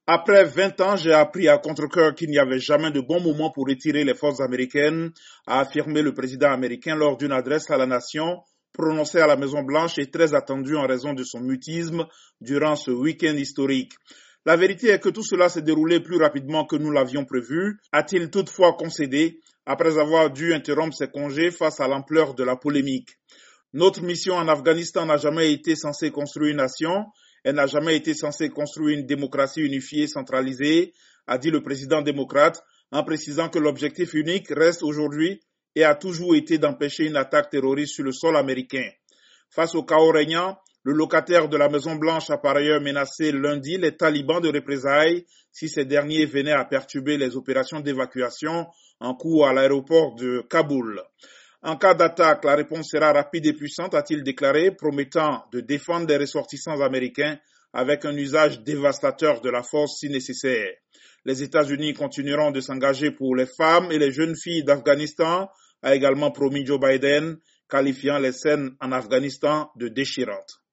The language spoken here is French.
Après 20 ans, j'ai appris à contre-cœur qu'il n'y avait jamais de bon moment pour retirer les forces américaines, a affirmé le président américain lors d'une adresse à la nation prononcée à la Maison-Blanche et très attendue en raison de son mutisme durant ce week-end historique. La vérité est que tout cela s'est déroulé plus rapidement que nous l'avions prévu, a-t-il toutefois concédé, après avoir dû interrompre ses congés face à l'ampleur de la polémique. Notre mission en Afghanistan n'a jamais été censée construire une nation, elle n'a jamais été censée construire une démocratie unifiée centralisée, a dit le président démocrate, en précisant que l'objectif unique reste aujourd'hui et a toujours été d'empêcher une attaque terroriste sur le sol américain. Face au chaos régnant, le locataire de la Maison-Blanche a par ailleurs menacé lundi les talibans de représailles si ces derniers venaient à perturber les opérations d'évacuation en cours à l'aéroport de Kaboul. En cas d'attaque, la réponse sera rapide et puissante, a-t-il déclaré, promettant de défendre les ressortissants américains avec un usage dévastateur de la force si nécessaire. Les États-Unis continueront de s'engager pour les femmes et les jeunes filles d'Afghanistan, a également promis Joe Biden, qualifiant les scènes en Afghanistan de déchirantes.